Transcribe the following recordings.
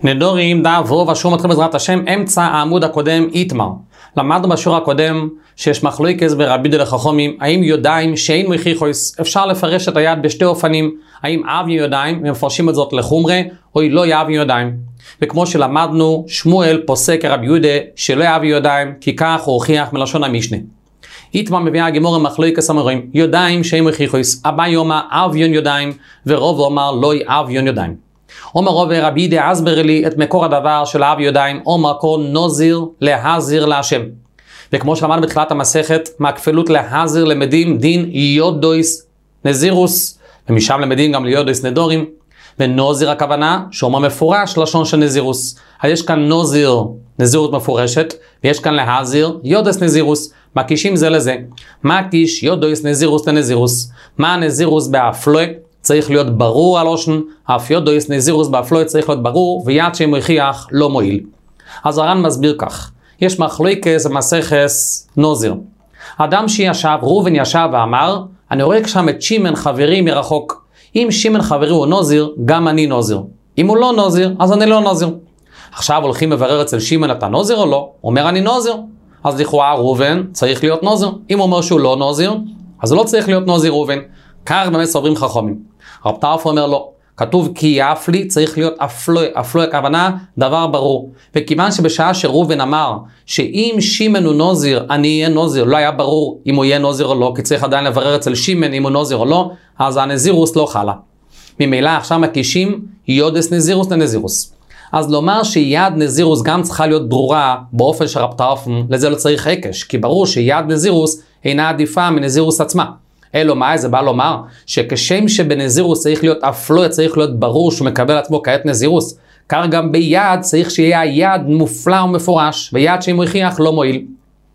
נדורים דאבו והשיעור מתחיל בעזרת השם אמצע העמוד הקודם איתמר. למדנו בשיעור הקודם שיש מחלוקת ברבי יהודה לחכמים האם ידיים שאין מוכיחוס אפשר לפרש את היד בשתי אופנים, האם אב ידיים ומפרשים את זאת לחומרה או לא יאב ידיים. וכמו שלמדנו שמואל פוסק רבי יהודה שלא יאב ידיים כי כך הוא הוכיח מלשון המשנה. איתמר מביאה הגמרא מחלוקת אמרים ידיים שאין מוכיחוס, אביי אומר אב ידיים ורוב אומר לא יאב ידיים. אומר רוב רבי יהודה אסבר לי את מקור הדבר של אב ידיים או מקור נוזיר להזיר להשם. וכמו שלמדנו בתחילת המסכת מהכפלות להזיר למדים דין יודויס נזירוס, ומשם למדים גם ליודויס נדורים. ונוזיר הכוונה שאומר מפורש לשון של נזירוס. אז יש כאן נוזיר נזירות מפורשת ויש כאן להזיר יודויס נזירוס, מקישים זה לזה. מקיש יודויס נזירוס לנזירוס. מה הנזירוס באפלוי? צריך להיות ברור על אושן, אף יודויס נזירוס באפלוי צריך להיות ברור, ויד שמוכיח לא מועיל. אז הר"ן מסביר כך, יש מחלוקת במסכת נוזיר. אדם שישב, ראובן ישב ואמר, אני רואה שם את שמן חברי מרחוק. אם שמן חברי הוא נוזיר, גם אני נוזיר. אם הוא לא נוזיר, אז אני לא נוזיר. עכשיו הולכים לברר אצל שמן אתה נוזיר או לא? הוא אומר אני נוזיר. אז לכאורה ראובן צריך להיות נוזיר. אם הוא אומר שהוא לא נוזיר, אז הוא לא צריך להיות נוזיר ראובן. כך באמת סוברים חכמים. רב טרפון אומר לא, כתוב כי יפלי צריך להיות אפלוי, אפלוי הכוונה דבר ברור. וכיוון שבשעה שראובן אמר שאם שמן הוא נוזיר אני אהיה נוזיר, לא היה ברור אם הוא יהיה נוזיר או לא, כי צריך עדיין לברר אצל שמן אם הוא נוזיר או לא, אז הנזירוס לא חלה. ממילא עכשיו מקישים יודס נזירוס לנזירוס. אז לומר שיד נזירוס גם צריכה להיות ברורה באופן של רב טרפון, לזה לא צריך הקש, כי ברור שיד נזירוס אינה עדיפה מנזירוס עצמה. אלו מה זה בא לומר שכשם שבנזירוס צריך להיות אפלוי, צריך להיות ברור שהוא מקבל עצמו כעת נזירוס, כך גם ביד צריך שיהיה היד מופלא ומפורש, ויד שאם הוא הכיח לא מועיל.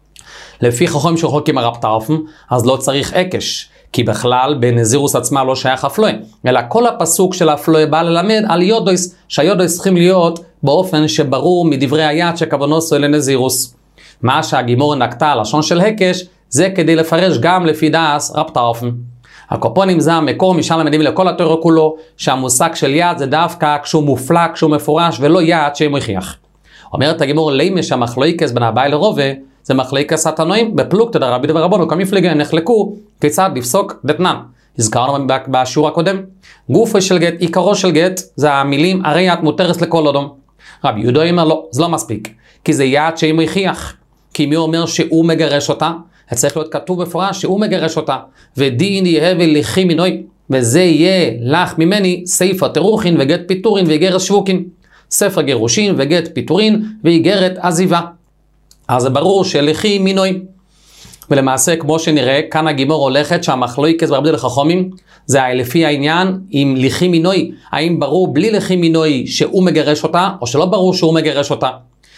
לפי חכמים שחולקים הרב טרפון, אז לא צריך הקש, כי בכלל בנזירוס עצמה לא שייך אפלוי, אלא כל הפסוק של אפלוי בא ללמד על יודויס, שהיודויס צריכים להיות באופן שברור מדברי היד שכוונו סוי לנזירוס. מה שהגימור נקטה לשון של הקש, זה כדי לפרש גם לפי דעס רב טרפון. הקופונים זה המקור, משם למדים לכל התורה כולו, שהמושג של יד זה דווקא כשהוא מופלא, כשהוא מפורש, ולא יד שמוכיח. אומרת הגימור לימה שהמחלוקת בין אביי לרובה, זה מחלוקת התנועים, בפלוגתא דרבי ורבנו, כל מפלגה נחלקו כיצד לפסוק דתנן. הזכרנו בשיעור הקודם. גופו של גט, עיקרו של גט, זה המילים הרי את מותרת לכל אדם. רבי יהודה אומר לא, זה לא מספיק, כי זה יד שמוכיח. כי מי אומר שהוא מגרש אותה? צריך להיות כתוב בפורש שהוא מגרש אותה. ודין יהיה ולכי מינוי, וזה יהיה לך ממני ספר תירוכין וגט פיטורין ואיגרת שבוקין. ספר גירושין וגט פיטורין ואיגרת עזיבה. אז זה ברור שלכי מינוי. ולמעשה כמו שנראה, כאן הגימור הולכת שהמחלוקת ברבי יהודה לחכמים, זה לפי העניין עם לכי מינוי. האם ברור בלי לכי מינוי שהוא מגרש אותה, או שלא ברור שהוא מגרש אותה?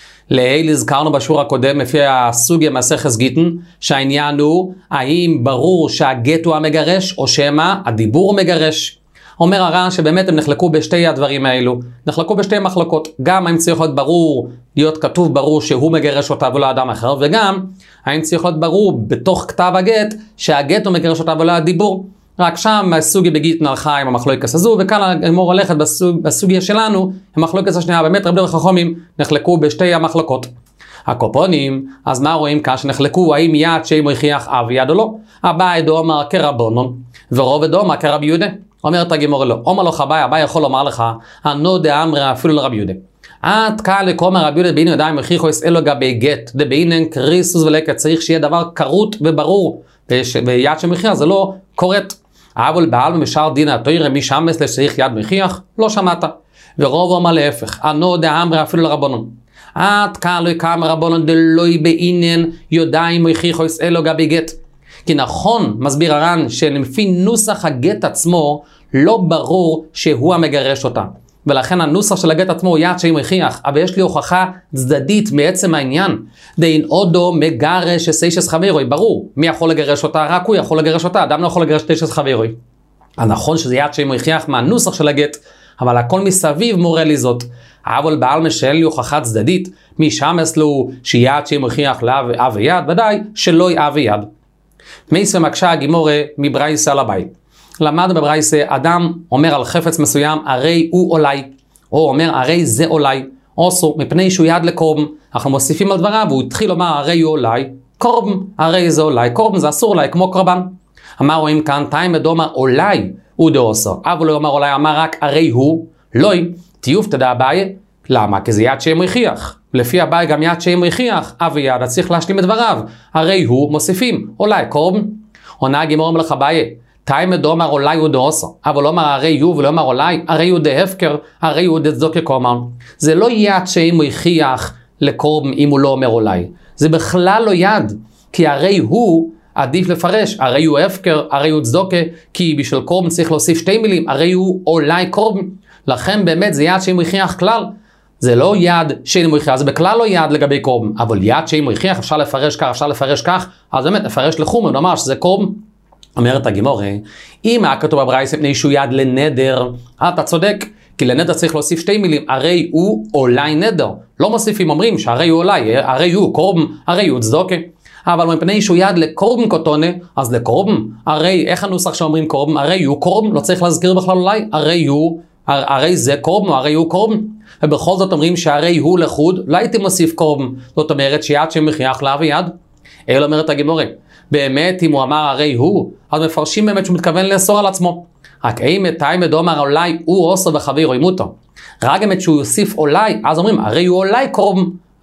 לעיל הזכרנו בשיעור הקודם לפי הסוגיה מסכת גיטין שהעניין הוא האם ברור שהגט הוא המגרש או שמא הדיבור מגרש. אומר הר"ן שבאמת הם נחלקו בשתי הדברים האלו, נחלקו בשתי מחלוקות, גם האם צריך להיות ברור, להיות כתוב ברור שהוא מגרש אותה ולא אדם אחר, וגם האם צריך להיות ברור בתוך כתב הגט שהגט הוא מגרש אותה ולא הדיבור. רק שם הסוגיה בגיטין הלכה עם המחלוקת הזו, וכאן הגמרא הולכת בסוגיה שלנו, המחלוקת השנייה, באמת רבי יהודה לחכמים נחלקו בשתי המחלוקות. הקופונים, אז מה רואים כאן שנחלקו, האם יד שאם הוכיח אב יד או לא? אביי דאמר כרבנן, ורוב דאמר כרבי יהודה. אומרת הגמרא לא, אומר לו אביי יכול לומר לך, אנו דאמרי אפילו לרבי יהודה. עד כאן לקומר רבי יהודה בעניין ידיים הוכיחוס אלו גבי גט, דבעינן קריסוס ולקט, צריך שיהיה דבר קרות וברור, ויד שמוכיח זה לא קורט. אבל בעל משאר דין התורה מי שמס לשצריך יד מוכיח, לא שמעת. ורוב אומר להפך, אנו דאמרי אפילו לרבנן. עד כאן לא יקם רבנן דלוי בעניין ידיים הוכיחוס אלו גבי גט. כי נכון, מסביר הר"ן, שלפי נוסח הגט עצמו, לא ברור שהוא המגרש אותה. ולכן הנוסח של הגט עצמו הוא יד שאם הוכיח, אבל יש לי הוכחה צדדית מעצם העניין. דאין אודו מגרש ששיישס חברוי, ברור, מי יכול לגרש אותה? רק הוא יכול לגרש אותה, אדם לא יכול לגרש ששיישס חברוי. הנכון שזה יד שאם הוכיח מהנוסח של הגט, אבל הכל מסביב מורה לי זאת. אבל בעל משל לי הוכחה צדדית, מי שמס לו שיד שאם הוכיח לאב ויד, ודאי שלא יאב ויד. מייסה מקשה הגימורה מברייסה לבית. למד בברייסה, אדם אומר על חפץ מסוים, הרי הוא אולי. או אומר הרי זה אולי, אוסו, מפני שהוא יד לקורבן. אנחנו מוסיפים על דבריו, והוא התחיל לומר הרי הוא אולי, קורבן, הרי זה אולי, קורבן זה אסור אולי, כמו קורבן. אמר רואים כאן, תיים מדומה אולי הוא דאוסו, אבל לא אמר אולי, אמר רק הרי הוא, לוי, תיוף תדע אביי, למה? כי זה יד שם ריחיח. לפי אביי גם יד שם ריחיח, אבי יד, צריך להשלים את דבריו, הרי הוא מוסיפים, אולי קורבן. עונה הגימור מלך אביי, תיים מדומה אולי הוא דאוסו, אבל לא אמר הרי הוא ולא אמר אולי, הרי הוא דהפקר, הרי הוא דצדוקה קומר. זה לא יד שם ריחיח לקורבן אם הוא לא אומר אולי. זה בכלל לא יד, כי הרי הוא עדיף לפרש, הרי הוא הפקר, הרי הוא צדוקה, כי בשביל קורבן צריך להוסיף שתי מילים, הרי הוא אולי קורבן. לכן באמת זה יד שאם ריחיח כלל, זה לא יד שאם ריחיח, זה בכלל לא יד לגבי קורבן, אבל יד שאם ריחיח אפשר לפרש כך, אפשר לפרש כך, אז באמת נפרש לחומר, נאמר שזה קורבן. אומרת הגימור, אם היה כתוב בברייתא מפני שהוא יד לנדר, אתה צודק, כי לנדר צריך להוסיף שתי מילים, הרי הוא אולי נדר. לא מוסיפים, אומרים שהרי הוא אולי, הרי הוא קורבן, הרי הוא צדוקה. אבל מפני שהוא יד לקורבן קוטונה, אז לקורבן, הרי איך הנוסח שאומרים קורבן, הרי הוא קורבן, לא צריך להזכיר בכלל אולי, הרי זה קורבן, הרי הוא קורבן. ובכל זאת אומרים שהרי הוא לחוד, לא הייתי מוסיף קורבן. זאת אומרת שיד שמריח לה ויד. אלא אומרת הגימורה, באמת אם הוא אמר הרי הוא, אז מפרשים באמת שהוא מתכוון לאסור על עצמו. רק מתי מדומר אולי הוא עושה וחביר אימותו. רק באמת שהוא יוסיף אולי, אז אומרים הרי הוא אולי קורבן.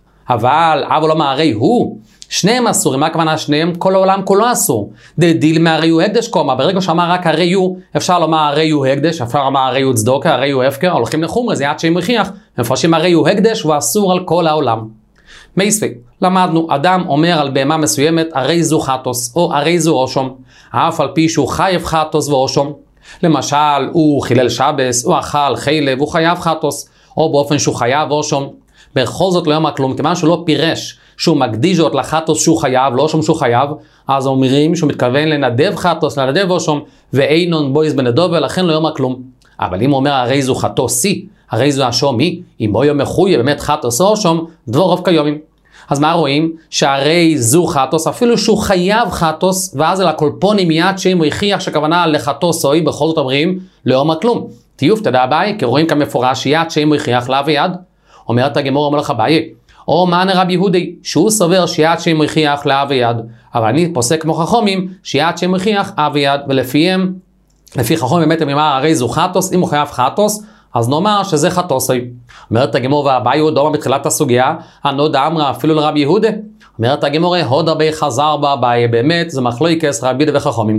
אבל לא אמר הרי הוא, שניהם אסורים, מה הכוונה שניהם? כל העולם כולו אסור. דדיל מהרי הוא הקדש קומה, ברגע שאמר רק הרי הוא, אפשר לומר הרי הוא הקדש, אפשר לומר הרי הוא צדוקה, הרי הוא הפקר, הולכים לחומר, זה יד שם ריחיח, מפרשים הרי הוא הקדש, הוא אסור על כל העולם. מייספק, למדנו, אדם אומר על בהמה מסוימת, הרי זו חטוס, או הרי זו אושום, אף על פי שהוא חייב חטוס ואושום. למשל, הוא חילל שבס, הוא אכל חילב, הוא חייב חטוס, או באופן שהוא חייב אושום. בכל זאת לא אמר כלום, כיוון שהוא לא פירש שהוא מקדיש זאת לחטוס שהוא חייב, לא אושום שהוא חייב, אז אומרים שהוא מתכוון לנדב חטוס, לנדב אושום, ואינון בויז בנדוב, ולכן לא אמר כלום. אבל אם הוא אומר הרי זו חטוסי, הרי זו השומי, אם בו יום מחויה באמת חטוס או אושום, דבור רוב כיומים. אז מה רואים? שהרי זו חטוס, אפילו שהוא חייב חטוס, ואז אל הקולפונים מיד שאם ריחיח שכוונה לחטוס אוי, בכל זאת אומרים, לא אומר כלום. תיוף תדע אביי, כי רואים כאן מפורש יד שאם ריחיח לה ויד. אומרת הגימור המלך אביי, או מען רבי יהודי, שהוא סובר שיד שם ריחיח לה ויד, אבל אני פוסק כמו חכמים, שיד שם ריחיח לה ויד, ולפיהם, לפי חכמים באמת הם אמר, הרי זו חטוס, אם הוא חייב חטוס, אז נאמר שזה חטוסי. אומרת הגימור והאביי הוא דומה בתחילת הסוגיה, הנודע אמרה אפילו לרבי יהודה. אומרת הגימור, הוד הרבה חזר באביי, באמת זה מחלוקת רבי יהודה וחכמים.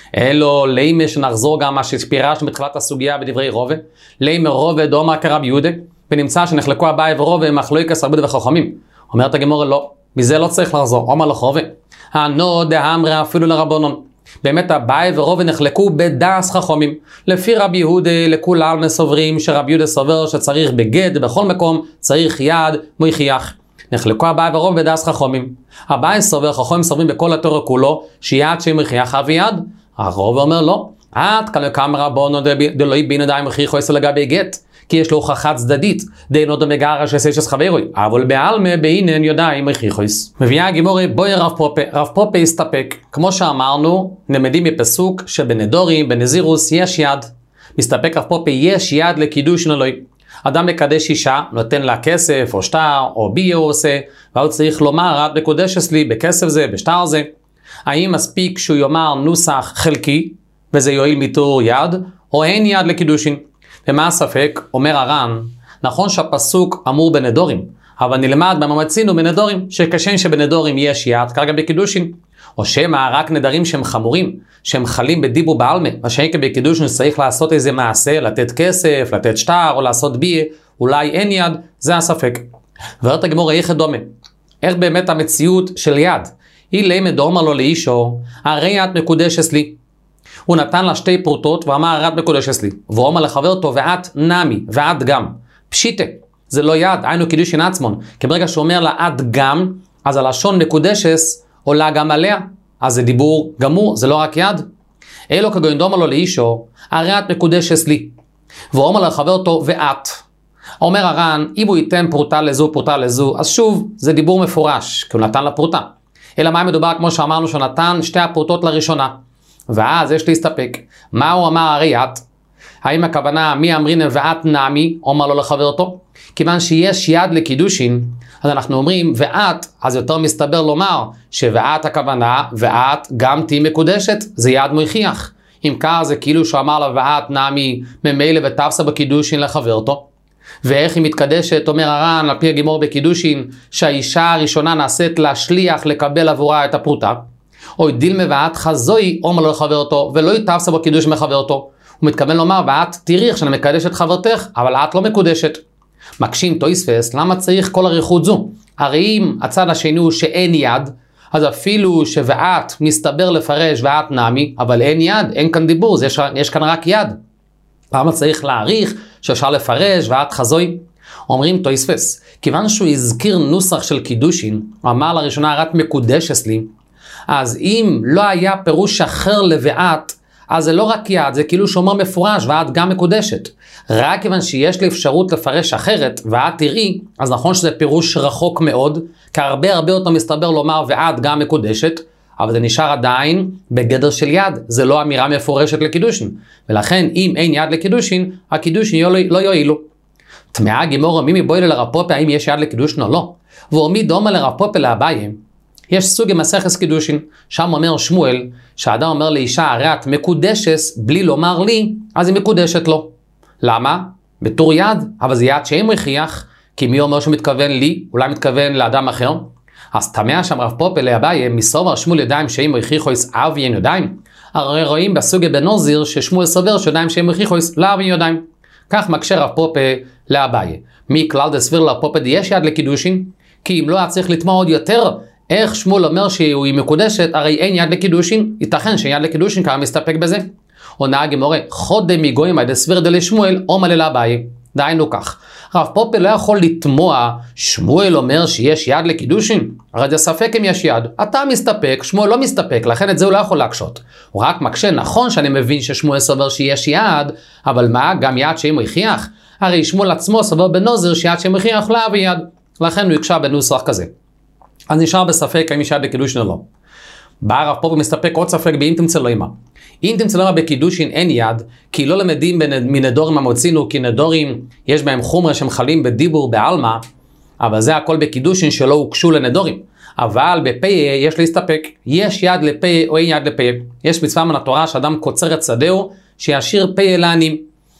אלו לימה שנחזור גם מה שפירשנו בתחילת הסוגיה בדברי רובה, לימה רובה דומה כרבי יהודה, ונמצא שנחלקו אביי ורובה הם מחלוקת רבי יהודה וחכמים. אומרת הגימור לא, מזה לא צריך לחזור, אומר לך רובה. הנודע אמרה אפילו לרבנון. באמת אביי ורובה נחלקו בדס חכמים. לפי רבי יהודה לכולם מסוברים שרבי יהודה סובר שצריך בגד, בכל מקום צריך יד מויחיח. נחלקו אביי ורובה בדס חכמים. אביי סובר, חכמים סוברים בכל התורה כולו, שיד שמויחיח אבי יד. הרובה אומר לא. עד כאן כמה רבונו דלוי בין ידיים מויחיחו אצל לגבי גט. כי יש לו הוכחה צדדית, דיינו דמגרה שסיישס חברוי, אבל בעלמה בעינן יודעים מויחיחוס. מביאה הגימורה בואי רב פופה הסתפק. כמו שאמרנו, נמדים מפסוק שבנדורים, בנזירוס יש יד. מסתפק רב פופה, יש יד לקידוש נלוי. אדם מקדש אישה, נותן לה כסף או שטר או ביה הוא עושה, והוא צריך לומר, את מקודשת לי בכסף זה, בשטר זה. האם מספיק שהוא יאמר נוסח חלקי, וזה יועיל מתור יד, או אין יד לקידושין? ומה הספק? אומר הר"ן, נכון שהפסוק אמור בנדורים, אבל נלמד בממצינו בנדורים, שכשם שבנדורים יש יד, כרגע בקידושין. או שמה רק נדרים שהם חמורים, שהם חלים בדיבור בעלמה, מה שאין בקידושין צריך לעשות איזה מעשה, לתת כסף, לתת שטר, או לעשות ביה, אולי אין יד, זה הספק. ואומרת הגימור איך דומה. איך באמת המציאות של יד? היא לימד אומר לו לאישו, הרי את מקודשת לי. הוא נתן לה שתי פרוטות ואמר את מקודשת לי. והוא אומר לחבר אותו ואת נמי, ואת גם. פשיטה, זה לא יד, היינו קידושין עצמון. כי ברגע שהוא אומר לה את גם, אז הלשון מקודשת עולה גם עליה. אז זה דיבור גמור, זה לא רק יד. אלו כגוין דומה לו לאישו, הרי את מקודשת לי. והוא אומר לחבר אותו ואת. אומר הר"ן, אם הוא ייתן פרוטה לזו, אז שוב, זה דיבור מפורש, כי הוא נתן לה פרוטה. אלא מה מדובר כמו שאמרנו שנתן שתי הפרוטות לראשונה. ואז יש להסתפק. מה הוא אמר הרי את? האם הכוונה מי אמרינן ואת נעמי, אומר לו לחברתו? כיוון שיש יד לקידושין, אז אנחנו אומרים ואת, אז יותר מסתבר לומר שואת הכוונה, ואת גם תהי מקודשת, זה יד מוכיח. אם כך זה כאילו שהוא אמר לה ואת נעמי ממילא ותפסה בקידושין לחברתו. ואיך היא מתקדשת, אומר הר"ן על פי הגימור בקידושין, שהאישה הראשונה נעשית להשליח לקבל עבורה את הפרוטה. או דילמה ואת חזוי, אומר לו לחברתו, ולא יתפסה בקידוש מחברתו. הוא מתכוון לומר ואת תראי איך שאני מקדש את חברתך, אבל את לא מקודשת. מקשים תויספס, למה צריך כל אריכות זו? הרי אם הצד השני הוא שאין יד, אז אפילו שואת מסתבר לפרש ואת נעמי, אבל אין יד, אין כאן דיבור, יש כאן רק יד. למה צריך להעריך שאפשר לפרש ואת חזוי? אומרים תויספס, כיוון שהוא הזכיר נוסח של קידושין, הוא אמר לראשונה רק מקודשת לי, אז אם לא היה פירוש אחר לואת, אז זה לא רק יד, זה כאילו שאומר מפורש ואת גם מקודשת. רק כיוון שיש לי אפשרות לפרש אחרת ואת תראי, אז נכון שזה פירוש רחוק מאוד, כי הרבה יותר מסתבר לומר ואת גם מקודשת, אבל זה נשאר עדיין בגדר של יד, זה לא אמירה מפורשת לקידושין. ולכן אם אין יד לקידושין, הקידושין לא יועילו. תמאה גימורה מי מבוילה לרב פופה האם יש יד לקידושין או לא. ועומי דומה לרב פופה לאביי, יש סוג מסכת קידושין, שם אומר שמואל, שהאדם אומר לאישה, הרי את מקודשת בלי לומר לי, אז היא מקודשת לו. למה? בתור יד, אבל זה יד שאין מכריח, כי מי אומר שהוא מתכוון לי, אולי מתכוון לאדם אחר. אז תמיה שם רב פופה לאביי, מסובר שמואל ידיים שאין מכריחויס אב ואין ידיים. הרי רואים בסוגיה בנוזיר ששמואל סובר שידיים שאין מכריחויס לאב ואין ידיים. כך מקשה רב פופה לאביי. מי כלל דסביר לרב פופה יש יד לקידושין? כי אם לא היה צריך לתמוע עוד יותר, איך שמואל אומר שהיא מקודשת, הרי אין יד לקידושין, ייתכן שיד לקידושין כמה מסתפק בזה. עונה הגמרא, חודם מגויים עד הסביר דלשמואל, אומר לאביי. דהיינו כך, רב פופה לא יכול לתמוע, שמואל אומר שיש יד לקידושין, הרי זה ספק אם יש יד, אתה מסתפק, שמואל לא מסתפק, לכן את זה הוא לא יכול להקשות. הוא רק מקשה, נכון שאני מבין ששמואל סובר שיש יד, אבל מה, גם יד שאם הוא הכריח? הרי שמואל עצמו סובר בנוזר שיד שאם הוא הכריח לא אביא יד, לכן הוא יקשה בנוסח כזה. אז נשאר בספק האם יש יד לקידושין או לא. בא רב פופה מסתפק עוד ספק באם תמצא לו אימה. אם תמצא לו בקידושין אין יד, כי לא למדים מנדורים המוצינו, כי נדורים יש בהם חומרה שהם חלים בדיבור בעלמא, אבל זה הכל בקידושין שלא הוקשו לנדורים. אבל בפיה יש להסתפק, יש יד לפיה או אין יד לפיה. יש מצווה מן התורה שאדם קוצר את שדהו, שישאיר פיה לעניים.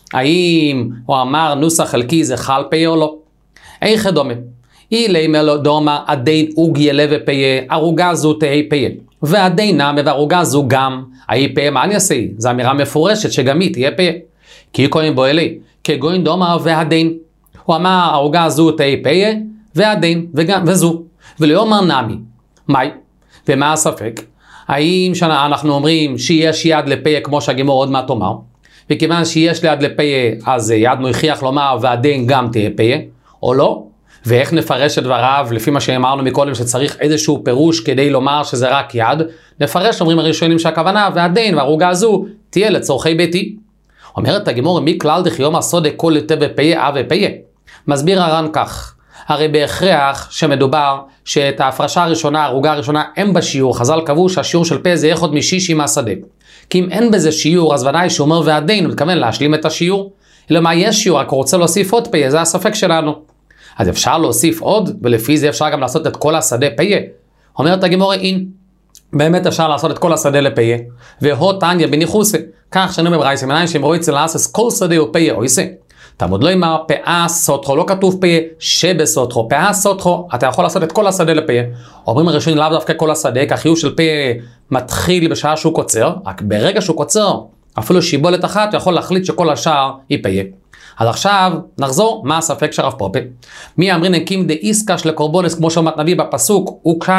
האם הוא אמר נוסח חלקי זה חל פיה או לא? איך דומה? אילי מלודומה עדיין אוגיה לב פיה, ערוגה זו תהי פיה. ועדיין נמה וערוגה זו גם, ההיא פיה מה אני אעשה? זו אמירה מפורשת שגם היא תהיה פיה. כי קוראים בו אלי, כגוין דומה ועדיין. הוא אמר ערוגה זו תהי פיה, ועדיין, וזו. ולא אומר נמי. מהי? ומה הספק? האם אנחנו אומרים שיש יד לפיה כמו שהגימור עוד מעט אומר, וכיוון שיש ליד לפיה אז יד מוכיח לומר ועדיין גם תהיה פיה, או לא? ואיך נפרש את דבריו, לפי מה שאמרנו מקודם שצריך איזשהו פירוש כדי לומר שזה רק יד, נפרש, אומרים הראשונים שהכוונה, והדין והרוגה הזו תהיה לצורכי ביתי. אומרת הגימור, מי כלל דחיום הסודה כל יותר בפיה ופיה? מסביר הר"ן כך, הרי בהכרח שמדובר שאת ההפרשה הראשונה, הרוגה הראשונה, אין בשיעור, חז"ל קבעו שהשיעור של פה זה יחוד משישי מהשדה. כי אם אין בזה שיעור, אז ודאי שהוא אומר והדין, הוא מתכוון להשלים את השיעור. אלא מה יש שיעור, רק הוא רוצה להוסיף עוד פיה, זה הספק שלנו. אז אפשר להוסיף עוד, ולפי זה אפשר גם לעשות את כל השדה פיה. אומרת הגימורה, אין. באמת אפשר לעשות את כל השדה לפיה. והוא תניא בניחוסה. כך שנו בברייתא מנין שהם רואים אצל לעשות כל שדה או פיה או עשה. תלמוד לא אמר פאה סותחו, לא כתוב פיה שבסותחו. פאה סותחו, אתה יכול לעשות את כל השדה לפיה. אומרים הראשונים לאו דווקא כל השדה, כי החיוב של פיה מתחיל בשעה שהוא קוצר, רק ברגע שהוא קוצר, אפילו שיבולת אחת, הוא יכול להחליט שכל השאר היא פיה. אז עכשיו נחזור, מה הספק של רב פופה? מי אמרין הקים דאיסקש לקורבונס, כמו שאומרת נביא בפסוק,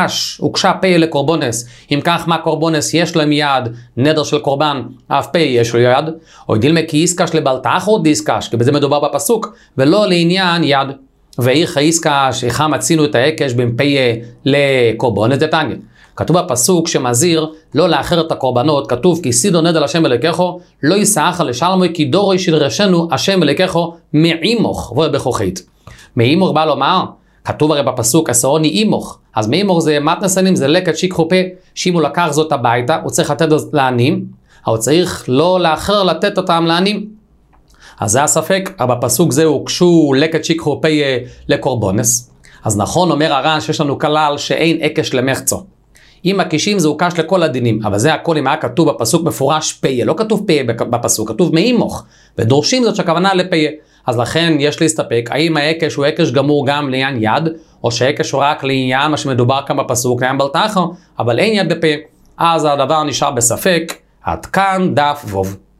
הוקשה פיה לקורבונס. אם כך, מה קורבונס? יש להם יד, נדר של קורבן, אף פיה יש לו יד. או דילמה כי איסקש לבלתח או דיסקש, כי בזה מדובר בפסוק, ולא לעניין יד. ואיך איסקש, איך מצינו את ההקש בין פיה לקורבונס דתניא. כתוב בפסוק שמזהיר לא לאחר את הקורבנות, כתוב כי סידו נדל השם אלוקיכו, לא יסעך לשלמוי כי דורי שדרשנו השם אלוקיכו מעימוך ובכוחית. מעימוך בא לומר, כתוב הרי בפסוק עשרוני אימוך, אז מעימוך זה מתנסנים, זה לקט שיקחו פה, שאם הוא לקח זאת הביתה, הוא צריך לתת לעניים, הוא צריך לא לאחר לתת אותם לעניים. אז זה הספק, אבל בפסוק זה הוקשו לקט שיקחו פיה לקורבונס. אז נכון אומר הר"ן שיש לנו כלל שאין עקש למחצו. אם הקישים זה הוקש לכל הדינים, אבל זה הכל אם היה כתוב בפסוק מפורש פיה, לא כתוב פיה בפסוק, כתוב מאימוך, ודורשים זאת שהכוונה לפיה. אז לכן יש להסתפק, האם העקש הוא עקש גמור גם לעניין יד, או שהעקש הוא רק לעניין מה שמדובר כאן בפסוק, לעניין בלתחר, אבל אין יד בפה, אז הדבר נשאר בספק. עד כאן דף ווב.